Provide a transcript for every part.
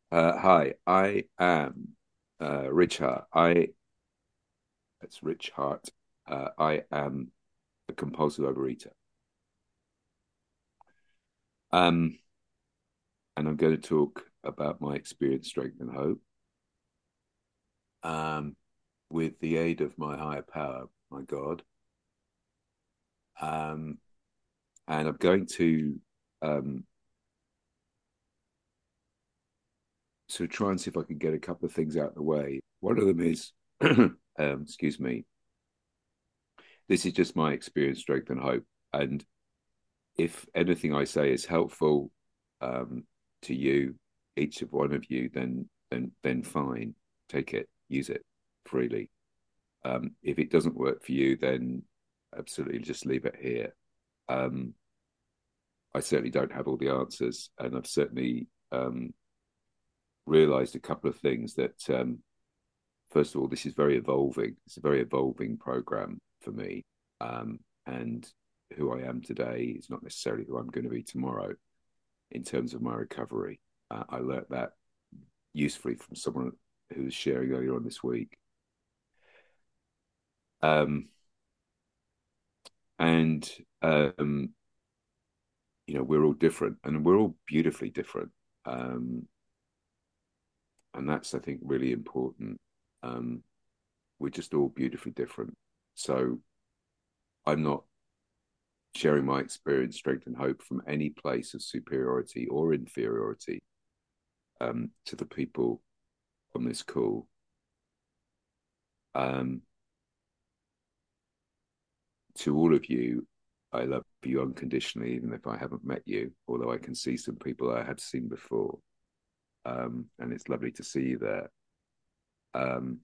Hi, I am Rich Hart. It's Rich Hart. I am a compulsive overeater. Um, and I'm going to talk about my experience, strength, and hope, um, with the aid of my higher power, my God. Um, and I'm going to um, sort of try and see if I can get a couple of things out of the way. One of them is, excuse me, this is just my experience, strength, and hope. And if anything I say is helpful um, to you, each of one of you, then fine, take it, use it freely. If it doesn't work for you, then absolutely just leave it here. Um, I certainly don't have all the answers, and I've certainly realised a couple of things that first of all, this is very evolving. It's a very evolving program for me, and who I am today is not necessarily who I'm going to be tomorrow in terms of my recovery. I learnt that usefully from someone who was sharing earlier on this week. Um, and, um, we're all different and we're all beautifully different. Um, and that's, I think, really important. Um, we're just all beautifully different. So I'm not sharing my experience, strength, and hope from any place of superiority or inferiority to the people on this call. Um, to all of you, I love you unconditionally, even if I haven't met you, although I can see some people I have seen before. And it's lovely to see you there. Um,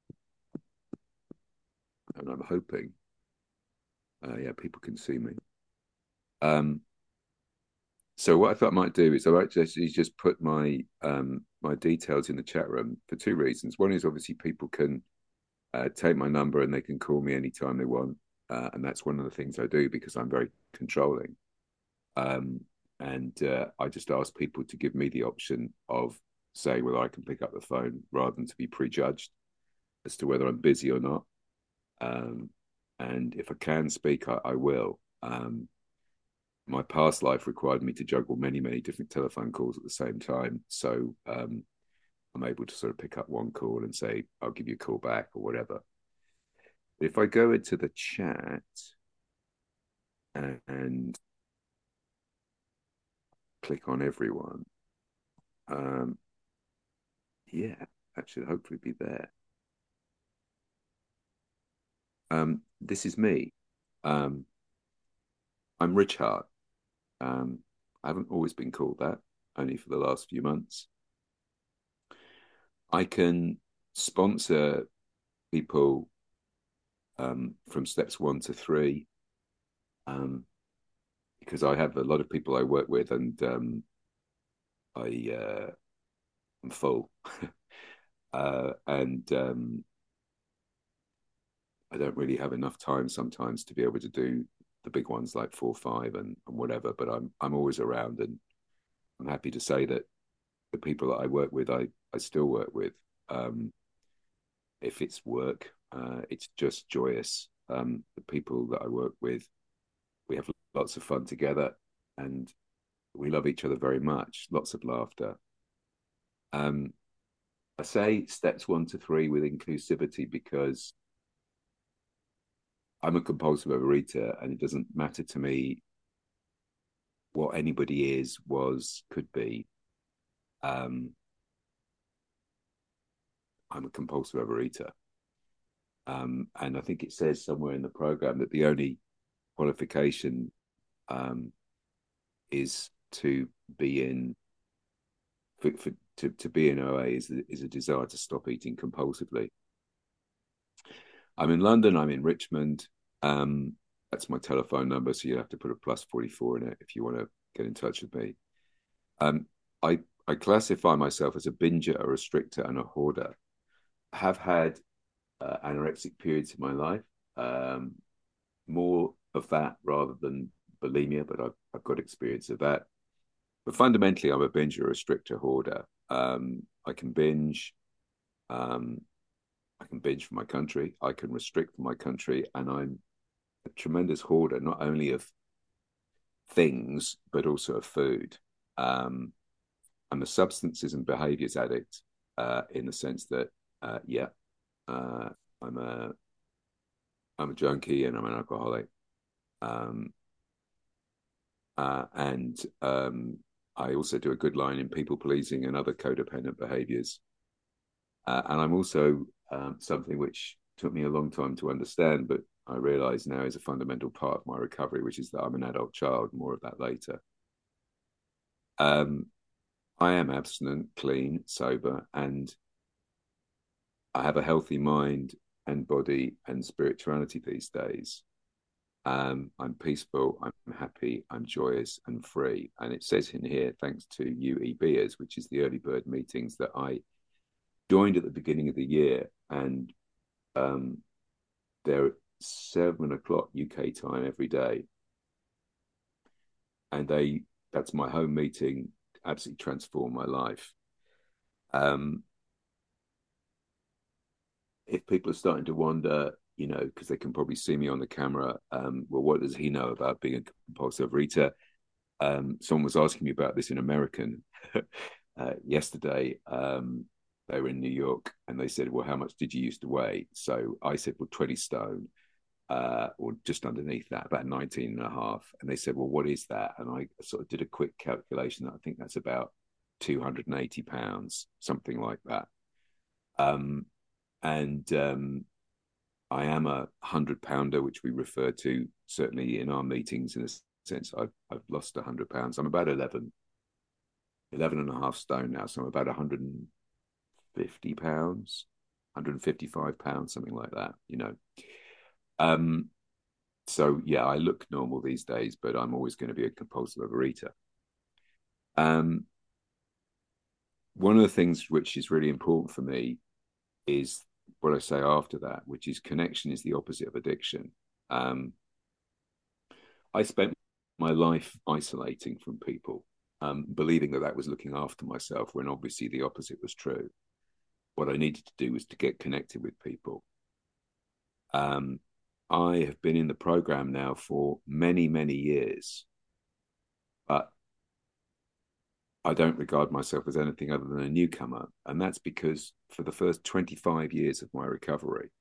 and I'm hoping, yeah, people can see me. Um, so what I thought I might do is I might just put my details in the chat room for two reasons. One is obviously people can take my number and they can call me anytime they want. And that's one of the things I do because I'm very controlling. Um, and I just ask people to give me the option of saying whether I can pick up the phone rather than to be prejudged as to whether I'm busy or not. Um, and if I can speak, I will. My past life required me to juggle many, many different telephone calls at the same time. So I'm able to sort of pick up one call and say, I'll give you a call back or whatever. If I go into the chat and click on everyone, um, yeah, that should hopefully be there. This is me. Um, I'm Rich Hart. I haven't always been called that, only for the last few months. I can sponsor people from steps 1 to 3 um, because I have a lot of people I work with, and I am full, and I don't really have enough time sometimes to be able to do the big ones like 4, 5, and whatever. But I'm always around, and I'm happy to say that the people that I work with, I still work with. Um, if it's work, it's just joyous. The people that I work with, we have lots of fun together, and we love each other very much. Lots of laughter. Um, I say steps 1 to 3 with inclusivity because I'm a compulsive overeater, and it doesn't matter to me what anybody is, was, could be. Um, I'm a compulsive overeater. And I think it says somewhere in the program that the only qualification um, is to be in to be in OA is a desire to stop eating compulsively. I'm in London. I'm in Richmond. Um, that's my telephone number, so you have to put a +44 in it if you want to get in touch with me. Um, I I classify myself as a binger, a restrictor, and a hoarder. I have had anorexic periods in my life, um, more of that rather than bulimia, but I've got experience of that. But fundamentally, I'm a binger, a restrictor, hoarder. I can binge. Um, I can binge for my country. I can restrict for my country, and I'm a tremendous hoarder, not only of things but also of food. Um, I'm a substances and behaviors addict, in the sense that, yeah, uh, I'm a I'm a junkie and I'm an alcoholic. Um, and I also do a good line in people pleasing and other codependent behaviors. And I'm also, something which took me a long time to understand, but I realize now is a fundamental part of my recovery, which is that I'm an adult child. More of that later. Um, I am abstinent, clean, sober, and I have a healthy mind and body and spirituality these days. I'm peaceful, I'm happy, I'm joyous and free. And it says in here, thanks to UEBers, which is the early bird meetings that I joined at the beginning of the year. And they're at 7 o'clock UK time every day. And that's my home meeting, absolutely transformed my life. Um, if people are starting to wonder, because they can probably see me on the camera, well, what does he know about being a compulsive reader? Someone was asking me about this in American yesterday. They were in New York and they said, well, how much did you used to weigh? So I said, well, 20 stone, or just underneath that, about 19 and a half. And they said, well, what is that? And I sort of did a quick calculation. I think that's about 280 pounds, something like that. Um, and I am a 100 pounder, which we refer to certainly in our meetings in a sense. I've lost 100 pounds. I'm about 11 and a half stone now. So I'm about 150 pounds, 155 pounds, something like that. Um, so yeah, I look normal these days, but I'm always going to be a compulsive overeater. Um, One of the things which is really important for me is what I say after that, which is connection is the opposite of addiction. Um, I spent my life isolating from people, believing that that was looking after myself, when obviously the opposite was true. What I needed to do was to get connected with people. Um, I have been in the program now for many, many years, but I don't regard myself as anything other than a newcomer. And that's because for the first 25 years of my recovery,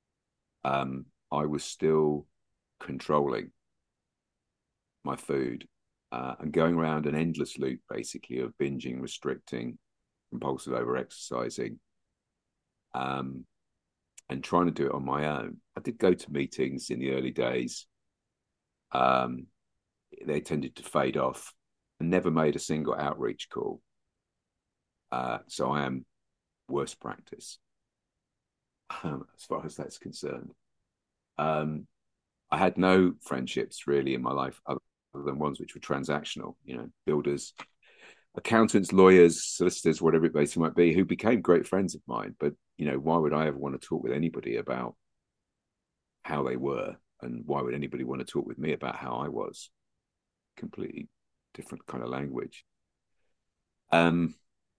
I was still controlling my food, and going around an endless loop, basically, of binging, restricting, compulsive over exercising, um, and trying to do it on my own. I did go to meetings in the early days. Um, they tended to fade off, and never made a single outreach call. So I am worst practice, as far as that's concerned. Um, I had no friendships really in my life other than ones which were transactional, builders, accountants, lawyers, solicitors, whatever it basically might be, who became great friends of mine. But, why would I ever want to talk with anybody about how they were? And why would anybody want to talk with me about how I was? Completely different kind of language. Um,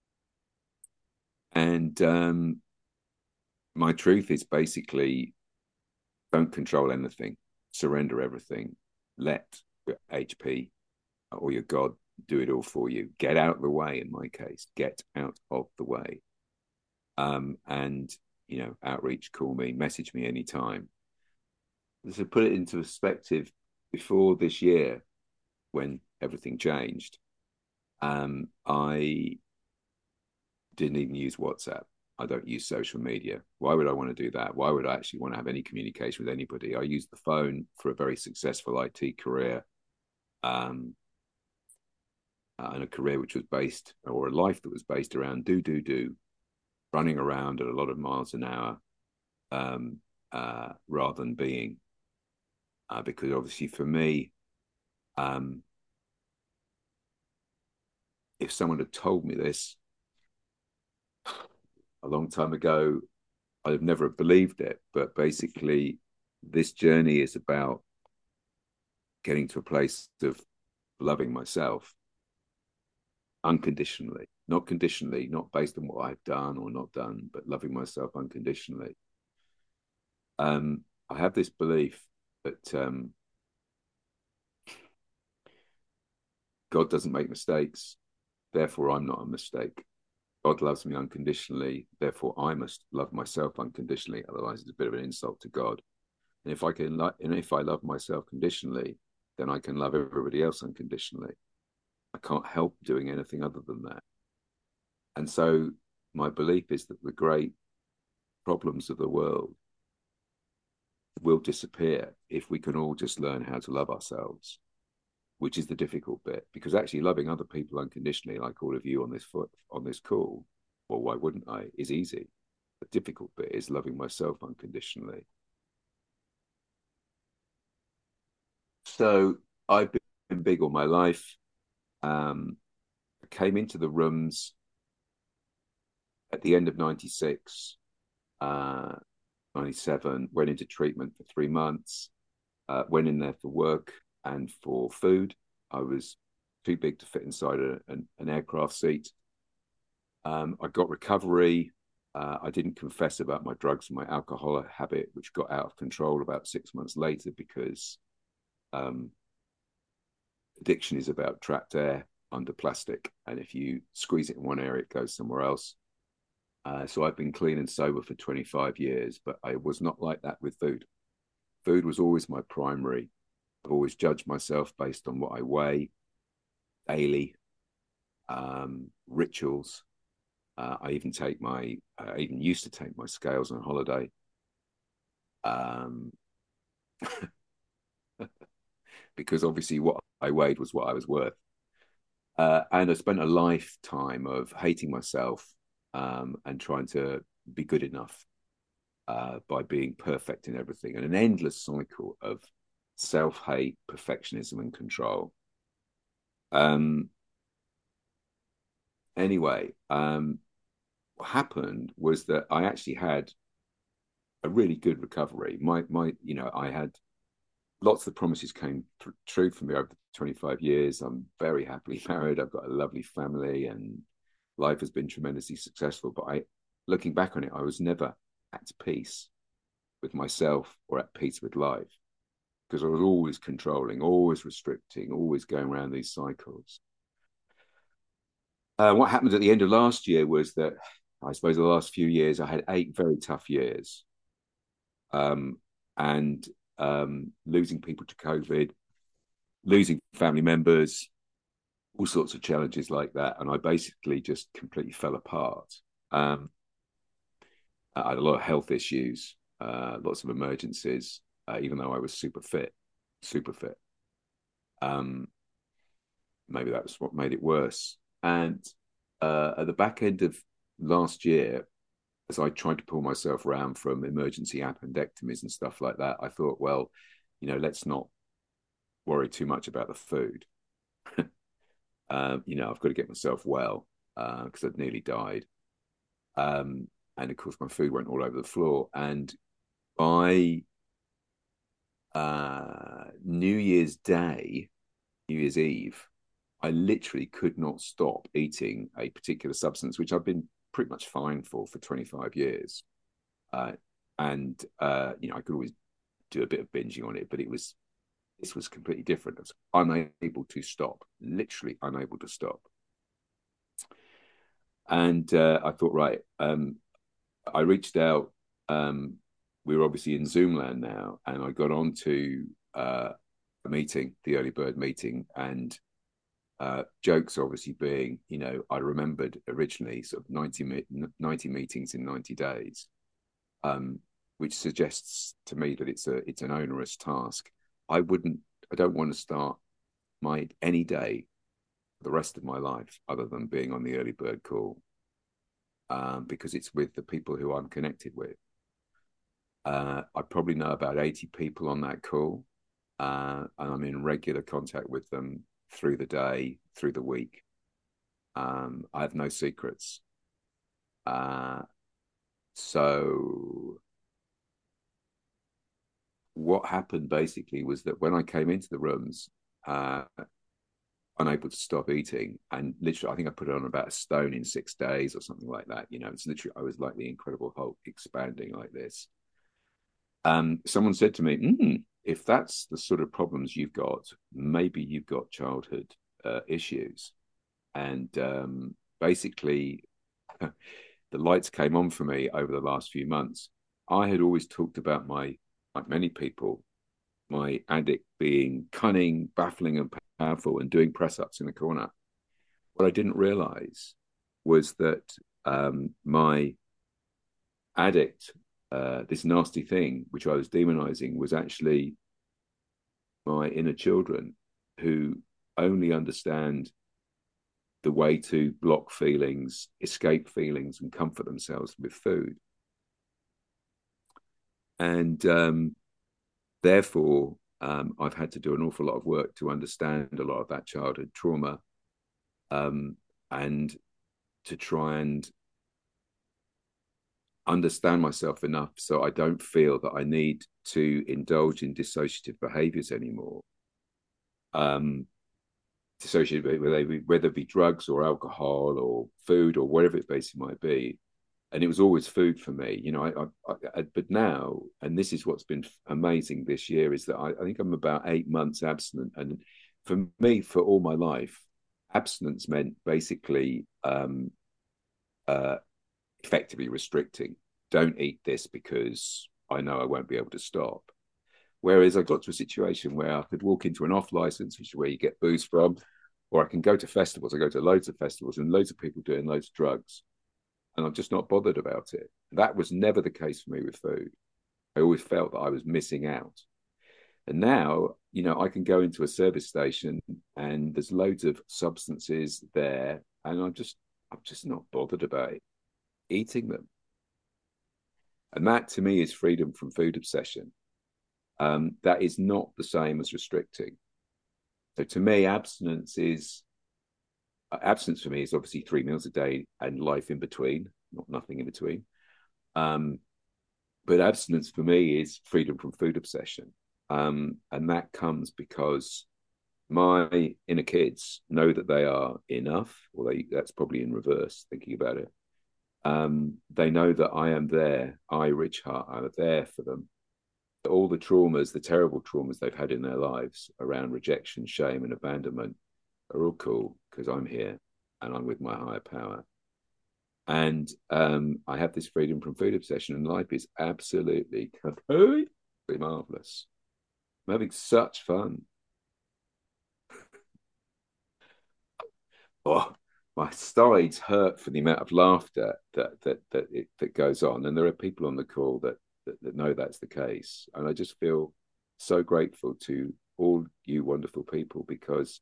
and My truth is basically, don't control anything, surrender everything, let your HP or your God do it all for you. Get out of the way. In my case, get out of the way. And outreach, call me, message me anytime. To put it into perspective, before this year, when everything changed, I didn't even use WhatsApp. I don't use social media. Why would I want to do that? Why would I actually want to have any communication with anybody? I used the phone for a very successful IT career, um, and a career which was based, or a life that was based around do, running around at a lot of miles an hour, rather than being. Because obviously for me, um, if someone had told me this a long time ago, I'd have never believed it. But basically, this journey is about getting to a place of loving myself unconditionally. not conditionally, not based on what I've done or not done, but loving myself unconditionally. I have this belief that God doesn't make mistakes, therefore I'm not a mistake. God loves me unconditionally, therefore I must love myself unconditionally. Otherwise, it's a bit of an insult to God. And if I love myself conditionally, then I can love everybody else unconditionally. I can't help doing anything other than that. And so, my belief is that the great problems of the world will disappear if we can all just learn how to love ourselves, which is the difficult bit. Because actually, loving other people unconditionally, like all of you on this call, well, why wouldn't I? Is easy. The difficult bit is loving myself unconditionally. So I've been big all my life. I came into the rooms at the end of 96, 97, went into treatment for 3 months, went in there for work and for food. I was too big to fit inside an aircraft seat. I got recovery. I didn't confess about my drugs and my alcohol habit, which got out of control about 6 months later because addiction is about trapped air under plastic. And if you squeeze it in one area, it goes somewhere else. So I've been clean and sober for 25 years, but I was not like that with food. Food was always my primary. I've always judged myself based on what I weigh daily, rituals. I even used to take my scales on holiday. Because obviously what I weighed was what I was worth. And I spent a lifetime of hating myself and trying to be good enough by being perfect in everything, and an endless cycle of self-hate, perfectionism, and control. Um, anyway, what happened was that I actually had a really good recovery. I had lots of the promises came true for me over 25 years. I'm very happily married. I've got a lovely family, and life has been tremendously successful. But looking back on it, I was never at peace with myself or at peace with life because I was always controlling, always restricting, always going around these cycles. What happened at the end of last year was that I suppose the last few years I had 8 very tough years, um, and losing people to COVID, losing family members, all sorts of challenges like that, and I basically just completely fell apart. I had a lot of health issues, lots of emergencies, even though I was super fit, super fit. Um, Maybe that was what made it worse. And at the back end of last year, as I tried to pull myself around from emergency appendectomies and stuff like that, I thought, well, let's not worry too much about the food. I've got to get myself well because I'd nearly died. And of course, my food went all over the floor. And by New Year's Day, New Year's Eve, I literally could not stop eating a particular substance, which I've been pretty much fine for 25 years. I could always do a bit of binging on it, but this was completely different. I was unable to stop, literally unable to stop. And I thought, right, I reached out. We were obviously in Zoom land now, and I got on to a meeting, the early bird meeting, and jokes obviously being, I remembered originally sort of 90 meetings in 90 days, which suggests to me that it's an onerous task. I don't want to start any day for the rest of my life other than being on the early bird call, because it's with the people who I'm connected with. I probably know about 80 people on that call, and I'm in regular contact with them through the day, through the week. I have no secrets. So what happened basically was that when I came into the rooms, unable to stop eating. And literally, I think I put it on about a stone in 6 days or something like that. You know, it's literally, I was like the Incredible Hulk expanding like this. Someone said to me, if that's the sort of problems you've got, maybe you've got childhood issues. And basically, the lights came on for me over the last few months. I had always talked about like many people, my addict being cunning, baffling, and powerful, and doing press ups in the corner. What I didn't realize was that my addict, this nasty thing which I was demonizing, was actually my inner children who only understand the way to block feelings, escape feelings, and comfort themselves with food. And therefore, I've had to do an awful lot of work to understand a lot of that childhood trauma, and to try and understand myself enough so I don't feel that I need to indulge in dissociative behaviors anymore. Dissociative, whether it be drugs or alcohol or food or whatever it basically might be. And it was always food for me, you know. But now, and this is what's been amazing this year, is that I think I'm about 8 months abstinent, and for me, for all my life, abstinence meant basically effectively restricting. Don't eat this because I know I won't be able to stop. Whereas I got to a situation where I could walk into an off license, which is where you get booze from, or I can go to festivals. I go to loads of festivals and loads of people doing loads of drugs, and I'm just not bothered about it. That was never the case for me with food. I always felt that I was missing out. And now, you know, I can go into a service station and there's loads of substances there, and I'm just not bothered about it, eating them. And that to me is freedom from food obsession. That is not the same as restricting. So to me, abstinence for me is obviously 3 meals a day and life in between, not nothing in between. But abstinence for me is freedom from food obsession. And that comes because my inner kids know that they are enough, or that's probably in reverse, thinking about it. They know that I am there. I, Rich Hart, I'm there for them. All the traumas, the terrible traumas they've had in their lives around rejection, shame, and abandonment are all cool because I'm here and I'm with my higher power. And I have this freedom from food obsession, and life is absolutely completely marvelous. I'm having such fun. Oh, my sides hurt for the amount of laughter that goes on, and there are people on the call that know that's the case, and I just feel so grateful to all you wonderful people, because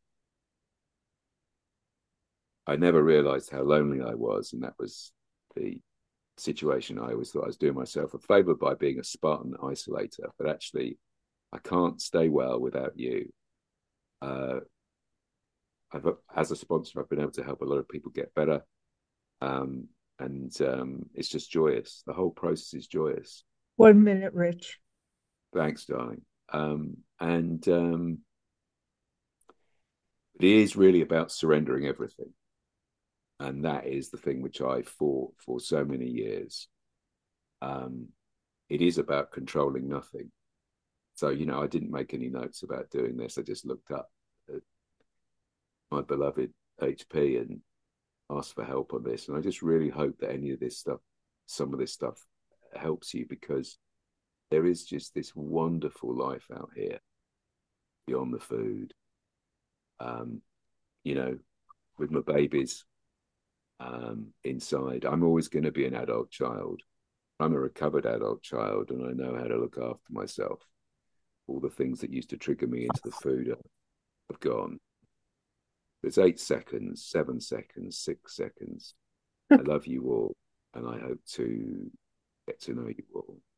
I never realized how lonely I was, and that was the situation. I always thought I was doing myself a favor by being a Spartan isolator, but actually, I can't stay well without you. Uh, as a sponsor, I've been able to help a lot of people get better, and it's just joyous. The whole process is joyous. 1 minute, Rich. Thanks, darling. And it is really about surrendering everything. And that is the thing which I fought for so many years. Um, it is about controlling nothing. So, you know, I didn't make any notes about doing this. I just looked up at my beloved HP and asked for help on this. And I just really hope that any of this stuff, some of this stuff helps you, because there is just this wonderful life out here beyond the food. Um, you know, with my babies inside, I'm always going to be an adult child. I'm a recovered adult child, and I know how to look after myself. All the things that used to trigger me into the food have gone. There's 8 seconds, 7 seconds, 6 seconds. I love you all, and I hope to get to know you all.